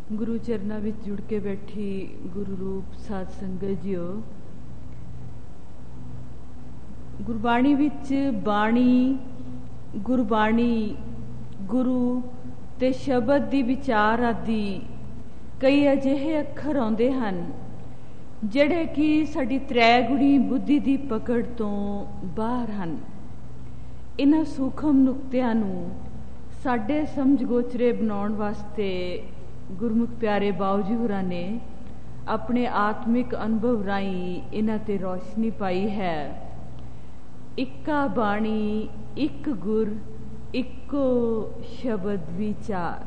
ਗੁਰੂ ਚਰਨਾਂ ਵਿੱਚ ਜੁੜ ਕੇ ਬੈਠੀ ਗੁਰੂ ਰੂਪ ਸਾਧ ਸੰਗਤ ਜੀਓ, ਗੁਰਬਾਣੀ ਵਿੱਚ ਬਾਣੀ, ਗੁਰਬਾਣੀ, ਗੁਰੂ ਤੇ ਸ਼ਬਦ ਦੀ ਵਿਚਾਰ ਆਦਿ ਕਈ ਅਜਿਹੇ ਅੱਖਰ ਆਉਂਦੇ ਹਨ ਜਿਹੜੇ ਕਿ ਸਾਡੀ ਤ੍ਰੈਗੁਣੀ ਬੁੱਧੀ ਦੀ ਪਕੜ ਤੋਂ ਬਾਹਰ ਹਨ। ਇਹਨਾਂ ਸੂਖਮ ਨੁਕਤਿਆਂ ਨੂੰ ਸਾਡੇ ਸਮਝ ਗੋਚਰੇ ਬਣਾਉਣ ਵਾਸਤੇ ਗੁਰਮੁਖ ਪਿਆਰੇ ਬਾਊ ਜੀ ਹੋਰਾਂ ਨੇ ਆਪਣੇ ਆਤਮਿਕ ਅਨੁਭਵ ਰਾਹੀਂ ਇਹਨਾਂ ਤੇ ਰੌਸ਼ਨੀ ਪਾਈ ਹੈ। ਇੱਕਾ ਬਾਣੀ, ਇੱਕ ਗੁਰ, ਇੱਕੋ ਸ਼ਬਦ ਵਿਚਾਰ।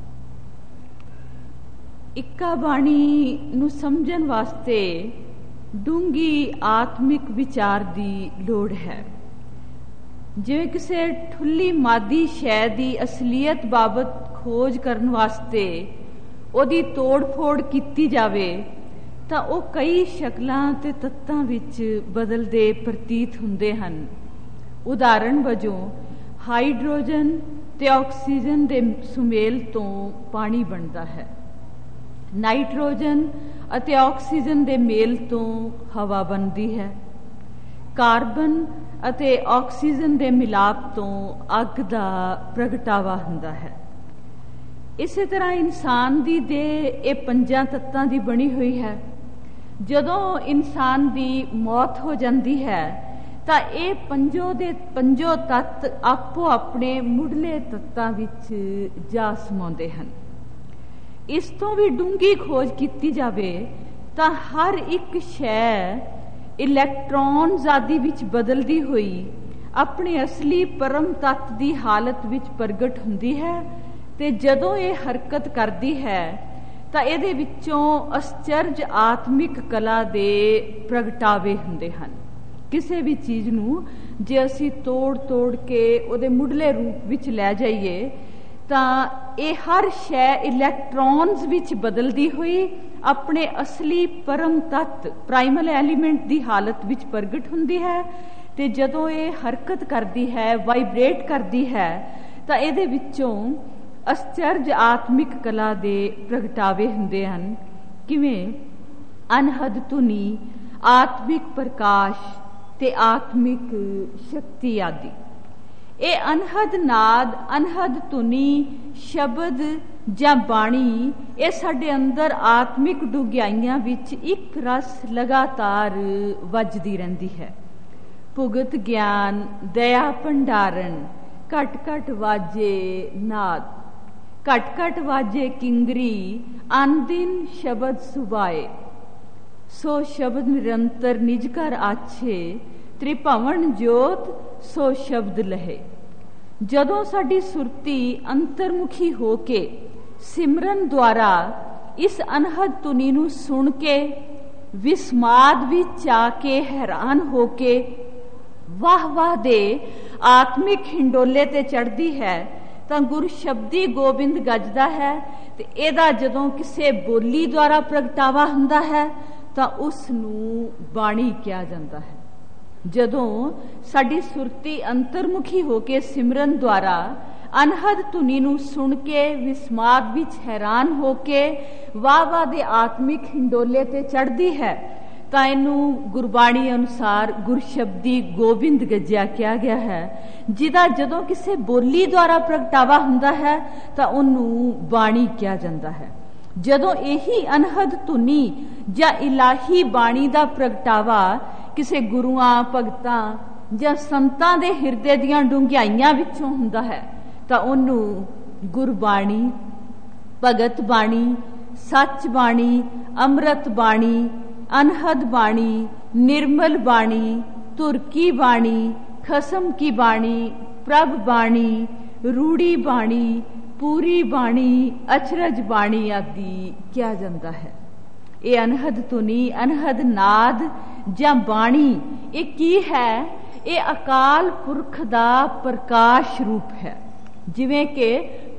ਇੱਕਾ ਬਾਣੀ ਨੂੰ ਸਮਝਣ ਵਾਸਤੇ ਡੂੰਘੀ ਆਤਮਿਕ ਵਿਚਾਰ ਦੀ ਲੋੜ ਹੈ। ਜਿਵੇਂ ਕਿਸੇ ਠੁੱਲੀ ਮਾਦੀ ਸ਼ੈ ਦੀ ਅਸਲੀਅਤ ਬਾਬਤ ਖੋਜ ਕਰਨ ਵਾਸਤੇ ਉਹਦੀ ਤੋੜ ਫੋੜ ਕੀਤੀ ਜਾਵੇ ਤਾਂ ਉਹ ਕਈ ਸ਼ਕਲਾਂ ਤੇ ਤੱਤਾਂ ਵਿੱਚ ਬਦਲਦੇ ਪ੍ਰਤੀਤ ਹੁੰਦੇ ਹਨ। ਉਦਾਹਰਣ ਵਜੋਂ ਹਾਈਡਰੋਜਨ ਤੇ ਆਕਸੀਜਨ ਦੇ ਸੁਮੇਲ ਤੋਂ ਪਾਣੀ ਬਣਦਾ ਹੈ। ਨਾਈਟ੍ਰੋਜਨ ਅਤੇ ਆਕਸੀਜਨ ਦੇ ਮੇਲ ਤੋਂ ਹਵਾ ਬਣਦੀ ਹੈ। ਕਾਰਬਨ ਅਤੇ ਆਕਸੀਜਨ ਦੇ ਮਿਲਾਪ ਤੋਂ ਅੱਗ ਦਾ ਪ੍ਰਗਟਾਵਾ ਹੁੰਦਾ ਹੈ। ਇਸੇ ਤਰ੍ਹਾਂ ਇਨਸਾਨ ਦੀ ਦੇਹ ਇਹ 5 ਤੱਤਾਂ ਦੀ ਬਣੀ ਹੋਈ ਹੈ। ਜਦੋਂ ਇਨਸਾਨ ਦੀ ਮੌਤ ਹੋ ਜਾਂਦੀ ਹੈ ਤਾਂ ਇਹ ਪੰਜੋ ਤੱਤ ਆਪੋ ਆਪਣੇ ਮੁੱਢਲੇ ਤੱਤਾਂ ਵਿੱਚ ਜਾ ਸਮਾਉਂਦੇ ਹਨ। ਇਸ ਤੋਂ ਵੀ ਡੂੰਘੀ ਖੋਜ ਕੀਤੀ ਜਾਵੇ ਤਾਂ ਹਰ ਇੱਕ ਸ਼ੈ ਇਲੈਕਟ੍ਰੋਨਸ ਆਦਿ ਵਿੱਚ ਬਦਲਦੀ ਹੋਈ ਆਪਣੇ ਅਸਲੀ ਪਰਮ ਤੱਤ ਦੀ ਹਾਲਤ ਵਿੱਚ ਪ੍ਰਗਟ ਹੁੰਦੀ ਹੈ ਤੇ ਜਦੋਂ ਇਹ ਹਰਕਤ ਕਰਦੀ ਹੈ ਤਾਂ ਇਹਦੇ ਵਿੱਚੋਂ ਅਸਚਰਜ ਆਤਮਿਕ ਕਲਾ ਦੇ ਪ੍ਰਗਟਾਵੇ ਹੁੰਦੇ ਹਨ। ਕਿਸੇ ਵੀ ਚੀਜ਼ ਨੂੰ ਜੇ ਅਸੀਂ ਤੋੜ ਕੇ ਉਹਦੇ ਮੁੱਢਲੇ ਰੂਪ ਵਿੱਚ ਲੈ ਜਾਈਏ ਤਾਂ ਇਹ ਹਰ ਸ਼ੈ ਇਲੈਕਟ੍ਰੋਨਸ ਵਿੱਚ ਬਦਲਦੀ ਹੋਈ ਆਪਣੇ ਅਸਲੀ ਪਰਮ ਤੱਤ ਪ੍ਰਾਈਮਲ ਐਲੀਮੈਂਟ ਦੀ ਹਾਲਤ ਵਿੱਚ ਪ੍ਰਗਟ ਹੁੰਦੀ ਹੈ ਤੇ ਜਦੋਂ ਇਹ ਹਰਕਤ ਕਰਦੀ ਹੈ, ਵਾਈਬ੍ਰੇਟ ਕਰਦੀ ਹੈ ਤਾਂ ਇਹਦੇ ਵਿੱਚੋਂ ਅਸਚਰਜ ਆਤਮਿਕ ਕਲਾ ਦੇ ਪ੍ਰਗਟਾਵੇ ਹੁੰਦੇ ਹਨ। ਕਿਵੇਂ ਅਨਹਦ ਧੁਨੀ, ਆਤਮਿਕ ਪ੍ਰਕਾਸ਼ ਤੇ ਆਤਮਿਕ ਸ਼ਕਤੀ ਆਦਿ। ਇਹ ਅਨਹਦ ਨਾਦ, ਅਨਹਦ ਧੁਨੀ, ਸ਼ਬਦ ਜਾਂ ਬਾਣੀ ਇਹ ਸਾਡੇ ਅੰਦਰ ਆਤਮਿਕ ਡੂੰਘਾਈਆਂ ਵਿੱਚ ਇੱਕ ਰਸ ਲਗਾਤਾਰ ਵੱਜਦੀ ਰਹਿੰਦੀ ਹੈ। ਭੁਗਤ ਗਿਆਨ, ਦਇਆ ਭੰਡਾਰਨ, ਘਟ ਘਟ ਵਾਜੇ ਨਾਦ, ਘਟ ਘਟ ਵਾਜੇ ਕਿੰਗਰੀ, ਅਨਦਿਨ ਸ਼ਬਦ ਸੁਭਾਏ, ਸੋ ਸ਼ਬਦ ਨਿਰੰਤਰ ਨਿਜ ਘਰ ਆਛੇ, ਤ੍ਰਿਭਵਨ ਜੋਤ ਸੋ ਸ਼ਬਦ ਲਹੇ। ਜਦੋਂ ਸਾਡੀ ਸੁਰਤੀ ਅੰਤਰਮੁਖੀ ਹੋ ਕੇ ਸਿਮਰਨ ਦੁਆਰਾ ਇਸ ਅਨਹਦ ਧੁਨੀ ਨੂੰ ਸੁਣ ਕੇ ਵਿਸਮਾਦ ਵਿੱਚ ਆ ਕੇ ਹੈਰਾਨ ਹੋ ਕੇ ਵਾਹ ਵਾਹ ਦੇ ਆਤਮਿਕ ਹਿੰਡੋਲੇ ਤੇ ਚੜ੍ਹਦੀ ਹੈ ਤਾਂ ਗੁਰ ਸ਼ਬਦੀ ਗੋਬਿੰਦ ਗੱਜਦਾ ਹੈ ਤੇ ਇਹਦਾ ਜਦੋਂ ਕਿਸੇ ਬੋਲੀ ਦੁਆਰਾ ਪ੍ਰਗਟਾਵਾ ਹੁੰਦਾ ਹੈ ਤਾਂ ਉਸ ਨੂੰ ਬਾਣੀ ਕਿਹਾ ਜਾਂਦਾ ਹੈ। ਜਦੋਂ ਸਾਡੀ ਸੁਰਤੀ ਅੰਤਰਮੁਖੀ ਹੋ ਕੇ ਸਿਮਰਨ ਦੁਆਰਾ ਅਨਹਦ ਧੁਨੀ ਨੂੰ ਸੁਣ ਕੇ ਵਿਸਮਾਦ ਵਿੱਚ ਹੈਰਾਨ ਹੋ ਕੇ ਵਾਹ ਵਾਹ ਦੇ ਆਤਮਿਕ ਹਿੰਡੋਲੇ ਤੇ ਚੜ੍ਹਦੀ ਹੈ ਤਾਂ ਇਹਨੂੰ ਗੁਰਬਾਣੀ ਅਨੁਸਾਰ ਗੁਰਸ਼ਬਦੀ ਗੋਬਿੰਦ ਗੱਜਿਆ ਕਿਹਾ ਗਿਆ ਹੈ। ਜਿਹਦਾ ਜਦੋਂ ਕਿਸੇ ਬੋਲੀ ਦੁਆਰਾ ਪ੍ਰਗਟਾਵਾ ਹੁੰਦਾ ਹੈ ਤਾਂ ਉਹਨੂੰ ਬਾਣੀ ਕਿਹਾ ਜਾਂਦਾ ਹੈ। ਜਦੋਂ ਇਹੀ ਅਨਹਦ ਧੁਨੀ ਜਾਂ ਇਲਾਹੀ ਬਾਣੀ ਦਾ ਪ੍ਰਗਟਾਵਾ ਕਿਸੇ ਗੁਰੂਆਂ, ਭਗਤਾਂ ਜਾਂ ਸੰਤਾਂ ਦੇ ਹਿਰਦੇ ਦੀਆਂ ਡੂੰਘਾਈਆਂ ਵਿੱਚੋਂ ਹੁੰਦਾ ਹੈ ਤਾਂ ਉਹਨੂੰ ਗੁਰਬਾਣੀ, ਭਗਤ ਬਾਣੀ, ਸੱਚ ਬਾਣੀ, ਅੰਮ੍ਰਿਤ ਬਾਣੀ, ਅਨਹਦ ਬਾਣੀ, ਨਿਰਮਲ ਬਾਣੀ, ਧੁਰ ਕੀ ਬਾਣੀ, ਖਸਮ ਕੀ ਬਾਣੀ, ਪ੍ਰਭ ਬਾਣੀ, ਰੂੜੀ ਬਾਣੀ, ਪੂਰੀ ਬਾਣੀ, ਅਚਰਜ ਬਾਣੀ ਆਦਿ ਕਿਹਾ ਜਾਂਦਾ ਹੈ। ਇਹ ਅਨਹਦ ਧੁਨੀ, ਅਨਹਦ ਨਾਦ ਜਾਂ ਬਾਣੀ ਇਹ ਕੀ ਹੈ? ਇਹ ਅਕਾਲ ਪੁਰਖ ਦਾ ਪ੍ਰਕਾਸ਼ ਰੂਪ ਹੈ। ਜਿਵੇਂ ਕਿ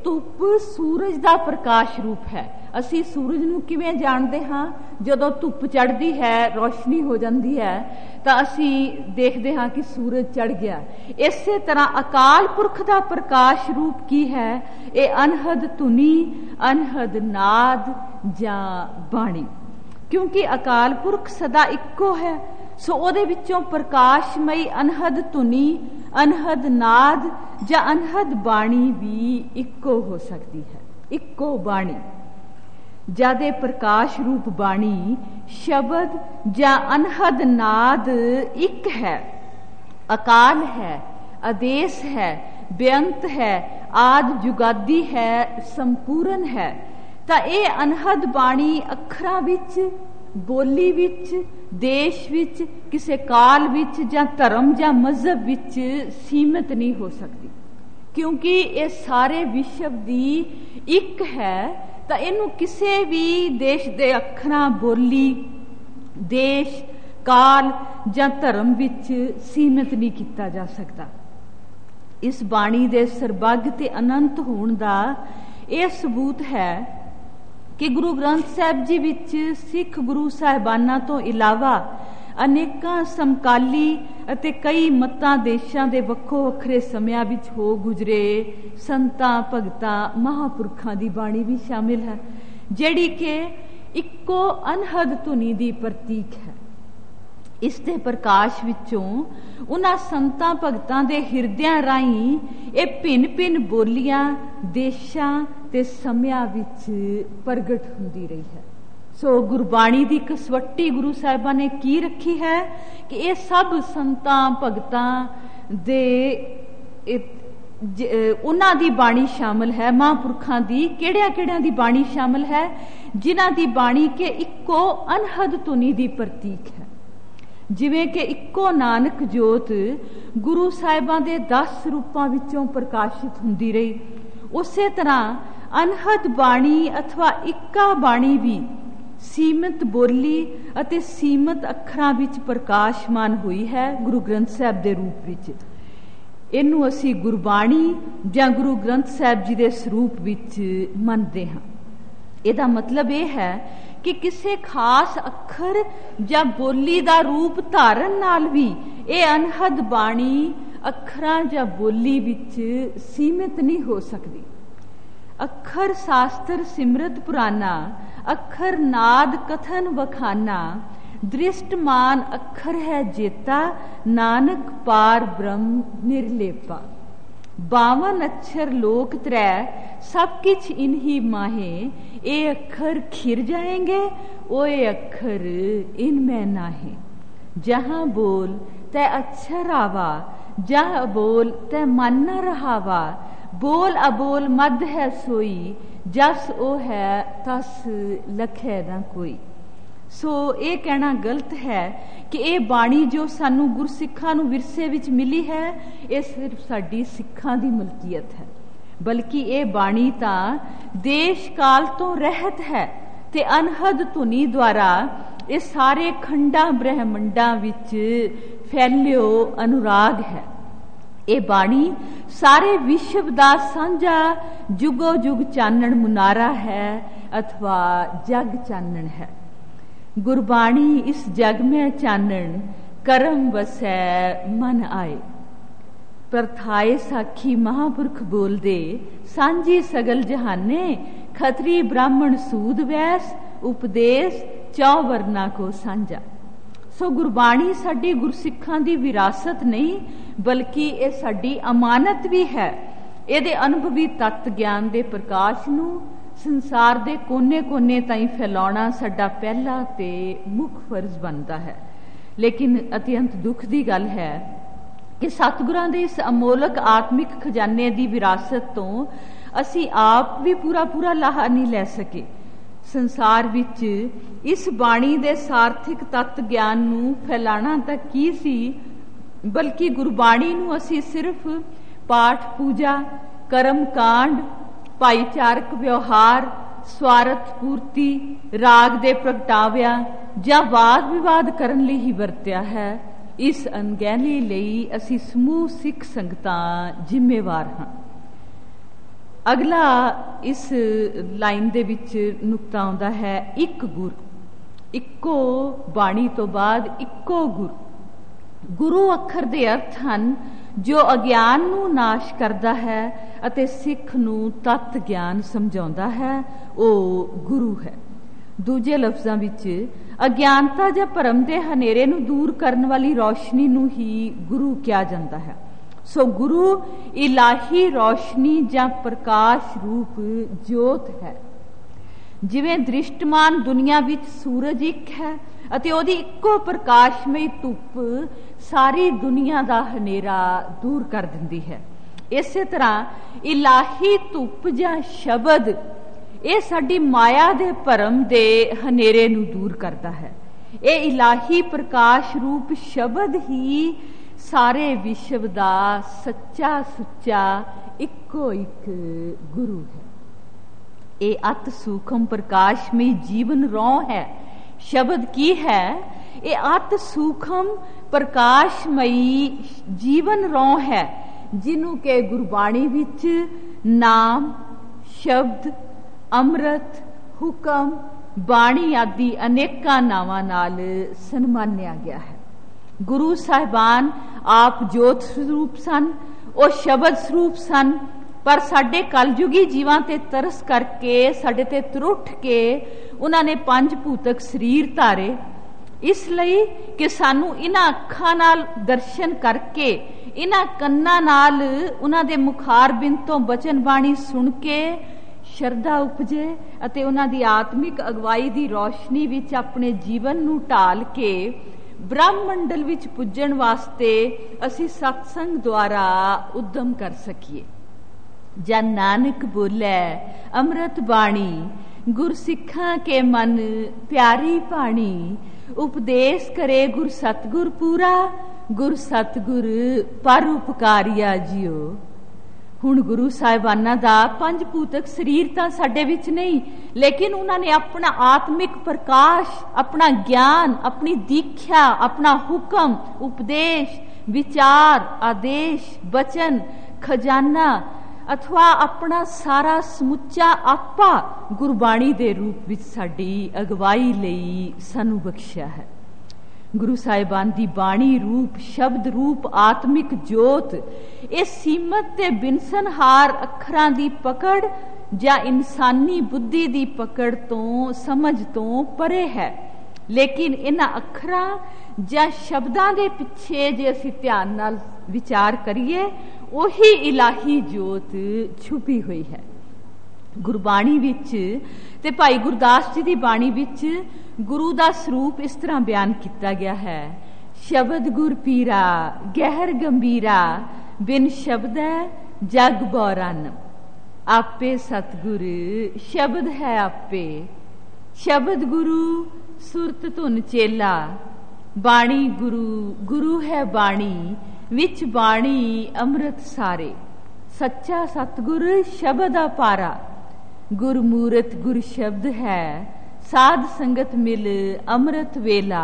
ਧੁੱਪ ਸੂਰਜ ਦਾ ਪ੍ਰਕਾਸ਼ ਰੂਪ ਹੈ। ਅਸੀਂ ਸੂਰਜ ਨੂੰ ਕਿਵੇਂ ਜਾਣਦੇ ਹਾਂ? ਜਦੋਂ ਧੁੱਪ ਚੜ੍ਹਦੀ ਹੈ, ਰੋਸ਼ਨੀ ਹੋ ਜਾਂਦੀ ਹੈ, ਤਾਂ ਅਸੀਂ ਦੇਖਦੇ ਹਾਂ ਕਿ ਸੂਰਜ ਚੜ੍ਹ ਗਿਆ। ਇਸੇ ਤਰ੍ਹਾਂ ਅਕਾਲ ਪੁਰਖ ਦਾ ਪ੍ਰਕਾਸ਼ ਰੂਪ ਕੀ ਹੈ? ਇਹ ਅਨਹਦ ਧੁਨੀ, ਅਨਹਦ ਨਾਦ ਜਾਂ ਬਾਣੀ। ਕਿਉਂਕਿ ਅਕਾਲ ਪੁਰਖ ਸਦਾ ਇੱਕੋ ਹੈ, ਸੋ ਉਹਦੇ ਵਿੱਚੋਂ ਪ੍ਰਕਾਸ਼ਮਈ ਅਨਹਦ ਧੁਨੀ, ਅਨਹਦ ਨਾਦ ਜਾਂ ਅਨਹਦ ਬਾਣੀ ਵੀ ਇੱਕੋ ਹੋ ਸਕਦੀ ਹੈ। ਇੱਕੋ ਬਾਣੀ ਜਦ ਇਹ ਪ੍ਰਕਾਸ਼ ਰੂਪ ਬਾਣੀ, ਸ਼ਬਦ ਜਾਂ ਅਨਹਦ ਨਾਦ ਇੱਕ ਹੈ, ਅਕਾਲ ਹੈ, ਆਦੇਸ਼ ਹੈ, ਬੇਅੰਤ ਹੈ, ਆਦ ਜੁਗਾਦੀ ਹੈ, ਸੰਪੂਰਨ ਹੈ, ਤਾਂ ਇਹ ਅਨਹਦ ਬਾਣੀ ਅੱਖਰਾਂ ਵਿੱਚ, ਬੋਲੀ ਵਿੱਚ, ਦੇਸ਼ ਵਿੱਚ, ਕਿਸੇ ਕਾਲ ਵਿੱਚ ਜਾਂ ਧਰਮ ਜਾਂ ਮਜ਼ਹਬ ਵਿੱਚ ਸੀਮਿਤ ਨਹੀਂ ਹੋ ਸਕਦੀ। ਕਿਉਂਕਿ ਇਹ ਸਾਰੇ ਵਿਸ਼ਵ ਦੀ ਇੱਕ ਹੈ, ਤਾਂ ਇਹਨੂੰ ਕਿਸੇ ਵੀ ਦੇਸ਼ ਦੇ ਅੱਖਰਾਂ, ਬੋਲੀ, ਦੇਸ਼, ਕਾਲ ਜਾਂ ਧਰਮ ਵਿੱਚ ਸੀਮਿਤ ਨਹੀਂ ਕੀਤਾ ਜਾ ਸਕਦਾ। ਇਸ ਬਾਣੀ ਦੇ ਸਰਬੱਗ ਤੇ ਅਨੰਤ ਹੋਣ ਦਾ ਇਹ ਸਬੂਤ ਹੈ ਕਿ ਗੁਰੂ ਗ੍ਰੰਥ ਸਾਹਿਬ ਜੀ ਵਿੱਚ ਸਿੱਖ ਗੁਰੂ ਸਾਹਿਬਾਨਾਂ ਤੋਂ ਇਲਾਵਾ ਅਨੇਕਾਂ ਸਮਕਾਲੀ ਅਤੇ ਕਈ ਮਤਾਂ, ਦੇਸ਼ਾਂ ਦੇ ਵੱਖੋ ਵੱਖਰੇ ਸਮਿਆਂ ਵਿੱਚ ਹੋ ਗੁਜ਼ਰੇ ਸੰਤਾਂ, ਭਗਤਾਂ, ਮਹਾਂਪੁਰਖਾਂ ਦੀ ਬਾਣੀ ਵੀ ਸ਼ਾਮਿਲ ਹੈ, ਜਿਹੜੀ ਕਿ ਇੱਕੋ ਅਨਹਦ ਧੁਨੀ ਦੀ ਪ੍ਰਤੀਕ ਹੈ। ਇਸ ਦੇ ਪ੍ਰਕਾਸ਼ ਵਿੱਚੋਂ ਉਹਨਾਂ ਸੰਤਾਂ ਭਗਤਾਂ ਦੇ ਹਿਰਦਿਆਂ ਰਾਹੀਂ ਇਹ ਭਿੰਨ-ਭਿੰਨ ਬੋਲੀਆਂ, ਦੇਸ਼ਾਂ ਤੇ ਸਮਿਆਂ ਵਿੱਚ ਪ੍ਰਗਟ ਹੁੰਦੀ ਰਹੀ ਹੈ। ਸੋ ਗੁਰਬਾਣੀ ਦੀ ਕਸਵੱਟੀ ਗੁਰੂ ਸਾਹਿਬਾਂ ਨੇ ਕੀ ਰੱਖੀ ਹੈ ਕਿ ਇਹ ਸਭ ਸੰਤਾਂ ਭਗਤਾਂ ਦੇ ਉਹਨਾਂ ਦੀ ਬਾਣੀ ਸ਼ਾਮਲ ਹੈ। ਮਹਾਂਪੁਰਖਾਂ ਦੀ ਕਿਹੜਿਆਂ ਦੀ ਬਾਣੀ ਸ਼ਾਮਲ ਹੈ? ਜਿਨ੍ਹਾਂ ਦੀ ਬਾਣੀ ਕੇ ਇੱਕੋ ਅਨਹਦ ਧੁਨੀ ਦੀ ਪ੍ਰਤੀਕ ਹੈ। ਜਿਵੇਂ ਕਿ ਇੱਕੋ ਨਾਨਕ ਜੋਤ ਗੁਰੂ ਸਾਹਿਬਾਂ ਦੇ 10 ਰੂਪਾਂ ਵਿੱਚੋਂ ਪ੍ਰਕਾਸ਼ਿਤ ਹੁੰਦੀ ਰਹੀ, ਉਸੇ ਤਰ੍ਹਾਂ ਅਨਹਦ ਬਾਣੀ ਅਥਵਾ ਇੱਕਾ ਬਾਣੀ ਵੀ ਸੀਮਿਤ ਬੋਲੀ ਅਤੇ ਸੀਮਿਤ ਅੱਖਰਾਂ ਵਿੱਚ ਪ੍ਰਕਾਸ਼ਮਾਨ ਹੋਈ ਹੈ ਗੁਰੂ ਗ੍ਰੰਥ ਸਾਹਿਬ ਦੇ ਰੂਪ ਵਿੱਚ। ਇਹਨੂੰ ਅਸੀਂ ਗੁਰਬਾਣੀ ਜਾਂ ਗੁਰੂ ਗ੍ਰੰਥ ਸਾਹਿਬ ਜੀ ਦੇ ਸਰੂਪ ਵਿੱਚ ਮੰਨਦੇ ਹਾਂ। ਇਹਦਾ ਮਤਲਬ ਇਹ ਹੈ ਕਿ ਕਿਸੇ ਖਾਸ ਅੱਖਰ ਜਾਂ ਬੋਲੀ ਦਾ ਰੂਪ ਧਾਰਨ ਨਾਲ ਵੀ ਇਹ ਅਨਹਦ ਬਾਣੀ ਅੱਖਰਾਂ ਜਾਂ ਬੋਲੀ ਵਿੱਚ ਸੀਮਿਤ ਨਹੀਂ ਹੋ ਸਕਦੀ। ਅੱਖਰ ਸ਼ਾਸਤਰ ਸਿਮਰਤ ਪੁਰਾਨਾ, ਅੱਖਰ ਨਾਦ ਕਥਨ ਵਖਾਨਾ, ਦ੍ਰਿਸ਼ਟਮਾਨ ਅੱਖਰ ਹੈ ਜੇਤਾ, ਨਾਨਕ ਪਾਰ ਬ੍ਰਹਮ ਨਿਰਲੇਪਾ। 52 ਅੱਖਰ ਲੋਕ ਤ੍ਰੈ, ਸਭ ਕਿਛ ਇਨਹੀ ਮਾਹੇ, ਇਹ ਅੱਖਰ ਖਿਰ ਜਾएंगे, ओए अक्षर इनमें नाहे। जहाँ बोल तै अक्षर आवा, जहाँ बोल तै मन न रहावा, बोल अबोल मद है सोई, जस ओ है तस लखै ना कोई। ਸੋ ਇਹ ਕਹਿਣਾ ਗਲਤ ਹੈ ਕਿ ਇਹ ਬਾਣੀ ਜੋ ਸਾਨੂੰ ਗੁਰਸਿੱਖਾਂ ਨੂੰ ਵਿਰਸੇ ਵਿੱਚ ਮਿਲੀ ਹੈ, ਇਹ ਸਿਰਫ ਸਾਡੀ ਸਿੱਖਾਂ ਦੀ ਮਲਕੀਅਤ ਹੈ, ਬਲਕਿ ਇਹ ਬਾਣੀ ਤਾਂ ਦੇਸ਼ ਕਾਲ ਤੋਂ ਰਹਿਤ ਹੈ ਤੇ ਅਨਹਦ ਧੁਨੀ ਦੁਆਰਾ ਇਹ ਸਾਰੇ ਖੰਡਾਂ ਬ੍ਰਹਿਮੰਡਾਂ ਵਿੱਚ ਫੈਲਿਓ ਅਨੁਰਾਗ ਹੈ। ਇਹ ਬਾਣੀ ਸਾਰੇ ਵਿਸ਼ਵ ਦਾ ਸਾਂਝਾ ਜੁਗੋ ਜੁਗ ਚਾਨਣ ਮੁਨਾਰਾ ਹੈ ਅਥਵਾ ਜਗ ਚਾਨਣ ਹੈ। ਗੁਰਬਾਣੀ ਇਸ ਜਗ ਮੈਂ ਚਾਨਣ, ਕਰਮ ਵਸੈ ਮਨ ਆਏ। ਪ੍ਰਥਾਏ ਸਾਖੀ ਮਹਾਂਪੁਰਖ ਬੋਲਦੇ, ਸਾਂਝੀ ਸਗਲ ਜਹਾਨੇ, ਖਤਰੀ ਬ੍ਰਾਹਮਣ ਸੂਦ ਵੈਸ, ਉਪਦੇਸ਼ 4 ਵਰਨਾ ਕੋ ਸਾਂਝਾ। ਸੋ ਗੁਰਬਾਣੀ ਸਾਡੀ ਗੁਰਸਿੱਖਾਂ ਦੀ ਵਿਰਾਸਤ ਨਹੀਂ, ਬਲਕਿ ਇਹ ਸਾਡੀ ਅਮਾਨਤ ਵੀ ਹੈ। ਇਹਦੇ ਅਨੁਭਵੀ ਤੱਤ ਗਿਆਨ ਦੇ ਪ੍ਰਕਾਸ਼ ਨੂੰ ਸੰਸਾਰ ਦੇ ਕੋਨੇ-ਕੋਨੇ ਤਾਈਂ ਫੈਲਾਉਣਾ ਸਾਡਾ ਪਹਿਲਾ ਤੇ ਮੁੱਖ ਫਰਜ਼ ਬਣਦਾ ਹੈ। ਲੇਕਿਨ ਅਤਿਅੰਤ ਦੁੱਖ ਦੀ ਗੱਲ ਹੈ ਕਿ ਸਤਿਗੁਰਾਂ ਦੇ ਇਸ ਅਮੋਲਕ ਆਤਮਿਕ ਖਜ਼ਾਨੇ ਦੀ ਵਿਰਾਸਤ ਤੋਂ ਅਸੀਂ ਆਪ ਵੀ ਪੂਰਾ ਲਾਹਾ ਨਹੀਂ ਲੈ ਸਕੇ। ਸੰਸਾਰ ਵਿੱਚ ਇਸ ਬਾਣੀ ਦੇ ਸਾਰਥਿਕ ਤੱਤ ਗਿਆਨ ਨੂੰ ਫੈਲਾਣਾ ਤਾਂ ਕੀ ਸੀ, ਬਲਕਿ ਗੁਰਬਾਣੀ ਨੂੰ ਅਸੀਂ ਸਿਰਫ ਪਾਠ ਪੂਜਾ, ਕਰਮ ਕਾਂਡ, ਭਾਈਚਾਰਕ ਵਿਵਹਾਰ, ਸਵਾਰਥ ਪੂਰਤੀ, ਰਾਗ ਦੇ ਪ੍ਰਗਟਾਵਿਆਂ ਜਾਂ ਵਾਦ ਵਿਵਾਦ ਕਰਨ ਲਈ ਹੀ ਵਰਤਿਆ ਹੈ। ਇਸ ਅਣਗਹਿਲੀ ਲਈ ਅਸੀਂ ਸਮੂਹ ਸਿੱਖ ਸੰਗਤਾਂ ਜ਼ਿੰਮੇਵਾਰ ਹਾਂ। अगला इस लाइन दे विच नुक्ता आउंदा है एक गुर। इक्को बाणी तो बाद इक्को गुर। गुरु अखर दे अर्थ हन जो अज्ञान नूं नाश करदा है अते सिख नूं तत्त ज्ञान समझाउंदा है, ਉਹ गुरु है। दूजे लफ्जां विच अज्ञानता जां भरम दे हनेरे नूं दूर करन वाली रोशनी नूं ही गुरु किया जांदा है। सो गुरु इलाही रोशनी जां प्रकाश रूप जोत है। जिवें दृष्टमान दुनिया विच सूरज एक है अते ओदी इक्को प्रकाशमई धुप सारी दुनिया दा हनेरा दूर कर दिंदी है, इसे तरह इलाही धुप जां शब्द ये साडी माया दे भरम दे हनेरे नूं दूर करदा है। ये इलाही प्रकाश रूप शब्द ही सारे विश्व दा सच्चा सुच्चा इक्को एक गुरु है। ये अत सूखम प्रकाशमय जीवन रौ है। शब्द की है? ये अत सूखम प्रकाशमयी जीवन रौ है, जिन्हों के गुरबाणी विच नाम, शब्द, अमृत, हुकम, बाणी आदि अनेकां नावां नाल सन्मानिया गया है। गुरु साहिबान आप जोत स्वरूप सन, वो शब्द स्वरूप सन, पर साडे कलयुगी जीवां ते तरस करके साडे ते त्रुठ के उन्होंने पंज भूतक शरीर धारे, इसलिए कि सानू इन्हां अखां नाल दर्शन करके इन्हां कन्नां नाल उन्हां दे मुखारबिंद तो बचन बाणी सुन के शरधा उपजे अते उन्हां दी आत्मिक अगवाई दी रोशनी विच अपने जीवन नूं ढाल के ब्रह्म मंडल विच पुजण वास्ते असी सत्संग द्वारा उद्यम कर सकीए। जन नानक बोले अमृत बाणी, गुर सिखां के मन प्यारी पाणी, उपदेश करे गुर सतगुर पूरा, गुर सतगुर पर उपकारिया जियो। हुण गुरु साहिबाना दा पंज भूतक शरीर तां साडे विच नहीं, लेकिन उन्होंने अपना आत्मिक प्रकाश, अपना ज्ञान, अपनी दीक्षा, अपना हुक्म, उपदेश, विचार, आदेश, वचन, खजाना अथवा अपना सारा समुच्चा आपा गुरबाणी दे रूप विच साडी अगवाई लई सानू बख्शिया है। गुरु साहिबान दी बाणी रूप, शब्द रूप आत्मिक जोत ये सीमत ते बिनसनहार अखरां दी पकड़ जां इंसानी बुद्धि दी पकड़ तो समझ तो परे है, लेकिन इन्हां अखरां जां शब्दां दे पिछे जे असीं ध्यान नाल विचार करिए ओही इलाही जोत छुपी हुई है। गुरबाणी विच ते भाई गुरदास जी दी बाणी विच गुरु दा स्वरूप इस तरह बयान किया गया है। शब्द गुर पीरा गहर गंभीरा, बिन शब्द जग बौरन, आपे सतगुर शब्द है आपे। शब्द गुरु सुरत धुन चेला, बाणी गुरु गुरु है बाणी, विच बाणी अमृत सारे। सच्चा सतगुर शब्द अपारा, गुरमूरत गुर शब्द है, साध संगत मिल अमृत वेला।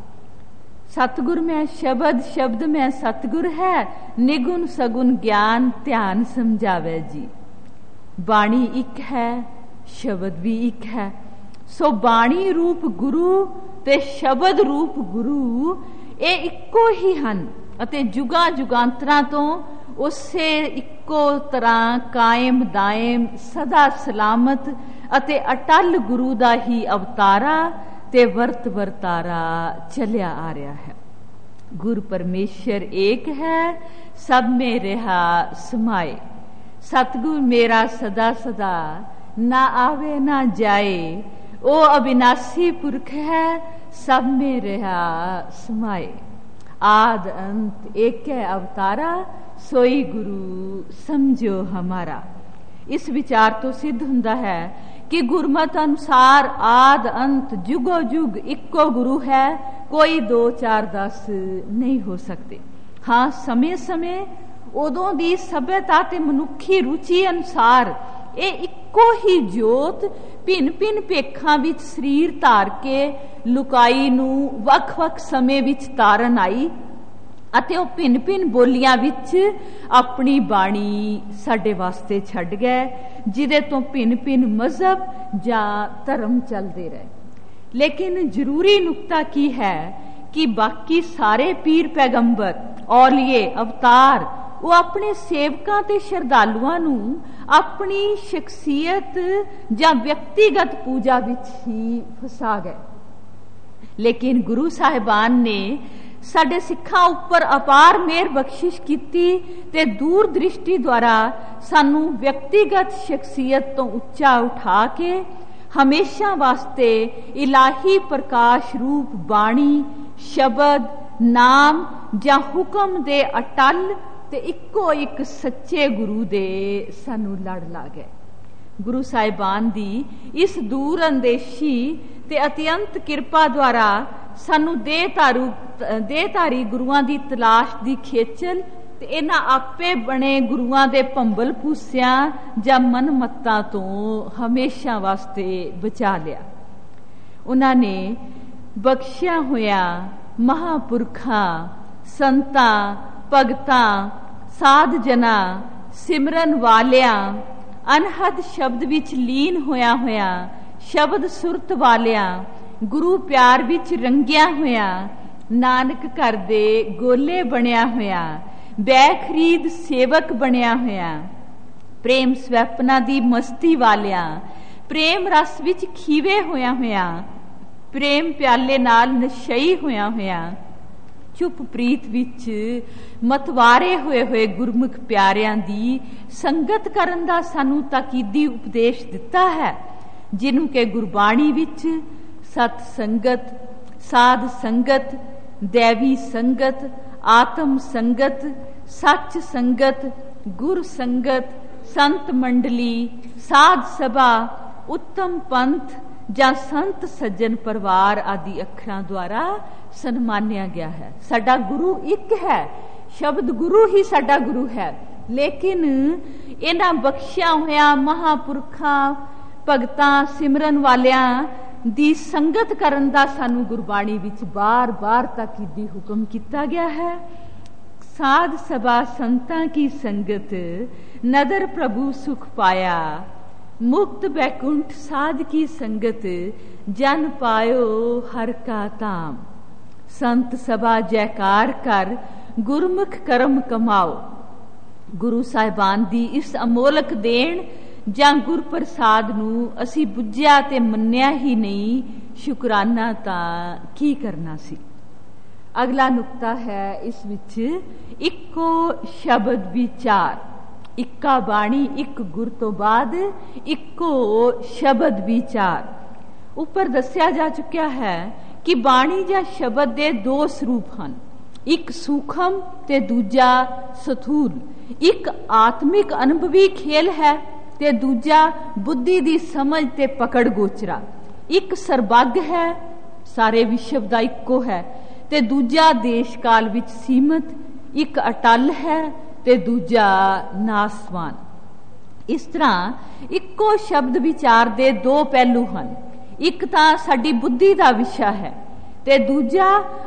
सतगुर में शब्द, शब्द में सतगुर है, निगुण सगुण ज्ञान ध्यान समझावे जी। बाणी एक है, शब्द भी एक है। सो बाणी रूप गुरु ते शब्द रूप गुरु ये इक्को ही हन अते जुगां जुगांतरां तो उसे इक्को तरह कायम दायम सदा सलामत अते अटल गुरु दा ही अवतारा ते वर्त वर्तारा चलिया आ रहा है। गुरु परमेश्वर एक है, सब में रहा समाए। सतगुर मेरा सदा सदा, ना आवे ना जाए। ओ अविनाशी पुरख है, सब में रहा समाए। आद अंत एक है अवतारा, सोई गुरु समझो हमारा। इस विचार तो सिद्ध हुंदा है कि गुरमत अनुसार आद अंत जुगो जुग इक्को गुरु है, कोई 2 4 10 नहीं हो सकते। हाँ, समय समय उदों दी सभ्यता ते मनुखी रुचि अनुसार ये इक्को ही जोत भिन्न भिन्न भेखां विच शरीर धार के लुकाई नूं वख वख समय विच तारन आई ਅਤੇ ਉਹ ਭਿੰਨ-ਭਿੰਨ ਬੋਲੀਆਂ ਵਿੱਚ ਆਪਣੀ ਬਾਣੀ ਸਾਡੇ ਵਾਸਤੇ ਛੱਡ ਗਏ, ਜਿਹਦੇ ਤੋਂ ਭਿੰਨ-ਭਿੰਨ ਮਜ਼ਹਬ ਜਾਂ ਧਰਮ ਚੱਲਦੇ ਰਹੇ। ਲੇਕਿਨ ਜ਼ਰੂਰੀ ਨੁਕਤਾ ਕੀ ਹੈ ਕਿ ਬਾਕੀ ਸਾਰੇ ਪੀਰ ਪੈਗੰਬਰ, ਔਲੀਏ, ਅਵਤਾਰ, ਉਹ ਆਪਣੇ ਸੇਵਕਾਂ ਤੇ ਸ਼ਰਧਾਲੂਆਂ ਨੂੰ ਆਪਣੀ ਸ਼ਖਸੀਅਤ ਜਾਂ ਵਿਅਕਤੀਗਤ ਪੂਜਾ ਵਿੱਚ ਹੀ ਫਸਾ ਗਏ। ਲੇਕਿਨ ਗੁਰੂ ਸਾਹਿਬਾਨ ਨੇ ਸਾਡੇ ਸਿੱਖਾਂ ਉੱਪਰ ਅਪਾਰ ਮਿਹਰ ਬਖਸ਼ਿਸ਼ ਕੀਤੀ ਤੇ ਦੂਰ ਦ੍ਰਿਸ਼ਟੀ ਦੁਆਰਾ ਸਾਨੂੰ ਵਿਅਕਤੀਗਤ ਸ਼ਖਸੀਅਤ ਤੋਂ ਉੱਚਾ ਉਠਾ ਕੇ ਹਮੇਸ਼ਾ ਵਾਸਤੇ ਇਲਾਹੀ ਪ੍ਰਕਾਸ਼ ਰੂਪ ਬਾਣੀ, ਸ਼ਬਦ, ਨਾਮ ਜਾਂ ਹੁਕਮ ਦੇ ਅਟੱਲ ਤੇ ਇੱਕੋ ਇੱਕ ਸੱਚੇ ਗੁਰੂ ਦੇ ਸਾਨੂੰ ਲੜ ਲਾ ਗਏ। ਗੁਰੂ ਸਾਹਿਬਾਨ ਦੀ ਇਸ ਦੂਰ ਅੰਦੇਸ਼ੀ ਤੇ ਅਤਿਅੰਤ ਕਿਰਪਾ ਦੁਆਰਾ ਸਾਨੂੰ ਦੇਹਧਾਰੀ ਗੁਰੂਆਂ ਦੀ ਤਲਾਸ਼ ਦੀ ਖੇਚਲ ਤੇ ਇਹਨਾਂ ਆਪੇ ਬਣੇ ਗੁਰੂਆਂ ਦੇ ਭੰਬਲ ਭੂਸਿਆਂ ਜਾਂ ਮਨਮੱਤਾਂ ਤੋਂ ਹਮੇਸ਼ਾ ਵਾਸਤੇ ਬਚਾ ਲਿਆ। ਉਹਨਾਂ ਨੇ ਬਖਸ਼ਿਆ ਹੋਇਆ ਮਹਾਂਪੁਰਖਾਂ, ਸੰਤਾਂ, ਭਗਤਾਂ, ਸਾਧ ਜਨਾਂ, ਸਿਮਰਨ ਵਾਲਿਆਂ, ਅਨਹਦ ਸ਼ਬਦ ਵਿੱਚ ਲੀਨ ਹੋਇਆ ਸ਼ਬਦ ਸੁਰਤ ਵਾਲਿਆਂ, ਗੁਰੂ ਪਿਆਰ ਵਿੱਚ ਰੰਗਿਆ ਹੋਇਆ, ਨਾਨਕ ਘਰ ਦੇ ਗੋਲੇ ਬਣਿਆ ਹੋਇਆ, ਬੈਖਰੀਦ ਸੇਵਕ ਬਣਿਆ ਹੋਇਆ, ਪ੍ਰੇਮ ਸਵੈਪਨਾ ਦੀ ਮਸਤੀ ਵਾਲਿਆਂ, ਪ੍ਰੇਮ ਰਸ ਵਿੱਚ ਖੀਵੇ ਹੋਇਆ, ਪ੍ਰੇਮ ਪਿਆਲੇ ਨਾਲ ਨਸ਼ਈ ਹੋਇਆ, ਚੁੱਪ ਪ੍ਰੀਤ ਵਿੱਚ ਮਤਵਾਰੇ ਹੋਏ ਗੁਰਮੁਖ ਪਿਆਰਿਆਂ ਦੀ ਸੰਗਤ ਕਰਨ ਦਾ ਸਾਨੂੰ ਤਾਕੀਦੀ ਉਪਦੇਸ਼ ਦਿੱਤਾ ਹੈ, ਜਿਹਨੂੰ ਕਿ ਗੁਰਬਾਣੀ ਵਿੱਚ ਸਤ ਸੰਗਤ, ਸਾਧ ਸੰਗਤ, ਦੇਵੀ ਸੰਗਤ, ਆਤਮ ਸੰਗਤ, ਸੱਚ ਸੰਗਤ, ਗੁਰ ਸੰਗਤ, ਸੰਤ ਮੰਡਲੀ, ਸਾਧ ਸਭਾ, ਉੱਤਮ ਪੰਥ ਜਾਂ ਸੰਤ ਸੱਜਣ ਪਰਿਵਾਰ ਆਦਿ ਅੱਖਰਾਂ ਦੁਆਰਾ ਸਨਮਾਨਿਆ ਗਿਆ ਹੈ। ਸਾਡਾ ਗੁਰੂ ਇੱਕ ਹੈ, ਸ਼ਬਦ ਗੁਰੂ ਹੀ ਸਾਡਾ ਗੁਰੂ ਹੈ। ਲੇਕਿਨ ਇਹਨਾਂ ਬਖਸ਼ਿਆ ਹੋਇਆ ਮਹਾਂਪੁਰਖਾਂ, ਭਗਤਾਂ, ਸਿਮਰਨ ਵਾਲਿਆਂ ਦੀ ਸੰਗਤ ਕਰਨ ਦਾ ਸਾਨੂੰ ਗੁਰਬਾਣੀ ਵਿੱਚ ਬਾਰ-ਬਾਰ ਤਾਕੀਦੀ ਹੁਕਮ ਕੀਤਾ ਗਿਆ ਹੈ। ਸਾਧ ਸਭਾ ਸੰਤਾਂ ਕੀ ਸੰਗਤ, ਨਦਰ ਪ੍ਰਭੂ ਸੁਖ ਪਾਇਆ, ਮੁਕਤ ਬੈਕੁੰਠ ਸਾਧ ਕੀ ਸੰਗਤ, ਜਨ ਪਾਇਓ ਹਰ ਕਾ ਧਾਮ। ਸੰਤ ਸਭਾ ਜੈਕਾਰ ਕਰ, ਗੁਰਮੁਖ ਕਰਮ ਕਮਾਓ। ਗੁਰੂ ਸਾਹਿਬਾਨ ਦੀ ਇਸ ਅਮੋਲਕ ਦੇਣ ਜਾਂ ਗੁਰਪ੍ਰਸਾਦ ਨੂੰ ਅਸੀਂ ਬੁੱਝਿਆ ਤੇ ਮੰਨਿਆ ਹੀ ਨਹੀਂ, ਸ਼ੁਕਰਾਨਾ ਤਾਂ ਕੀ ਕਰਨਾ ਸੀ। ਅਗਲਾ ਨੁਕਤਾ ਹੈ ਇਸ ਵਿੱਚ ਇੱਕੋ ਸ਼ਬਦ ਵਿਚਾਰ। ਇੱਕਾ ਬਾਣੀ, ਇੱਕ ਗੁਰ ਤੋਂ ਬਾਅਦ ਇੱਕੋ ਸ਼ਬਦ ਵਿਚਾਰ। ਉੱਪਰ ਦੱਸਿਆ ਜਾ ਚੁੱਕਿਆ ਹੈ ਕਿ ਬਾਣੀ ਜਾਂ ਸ਼ਬਦ ਦੇ ਦੋ ਸਰੂਪ ਹਨ, ਇੱਕ ਸੂਖਮ ਤੇ ਦੂਜਾ ਸਥੂਲ। ਇੱਕ ਆਤਮਿਕ ਅਨੁਭਵੀ ਖੇਲ ਹੈ ਤੇ ਦੂਜਾ ਬੁੱਧੀ ਦੀ ਸਮਝ ਤੇ ਪਕੜ ਗੋਚਰਾ। ਇੱਕ ਸਰਬੱਗ ਹੈ, ਸਾਰੇ ਵਿਸ਼ਵ ਦਾ ਇੱਕੋ ਹੈ, ਤੇ ਦੂਜਾ ਦੇਸ਼ ਕਾਲ ਵਿੱਚ ਸੀਮਤ। ਇੱਕ ਅਟੱਲ ਹੈ ਤੇ ਦੂਜਾ ਨਾਸਵਾਨ। ਇਸ ਤਰ੍ਹਾਂ ਇੱਕੋ ਸ਼ਬਦ ਵਿਚਾਰ ਦੇ ਦੋ ਪਹਿਲੂ ਹਨ। ਇੱਕ ਤਾਂ ਸਾਡੀ ਬੁੱਧੀ ਦਾ ਵਿਸ਼ਾ ਹੈ ਤੇ ਦੂਜਾ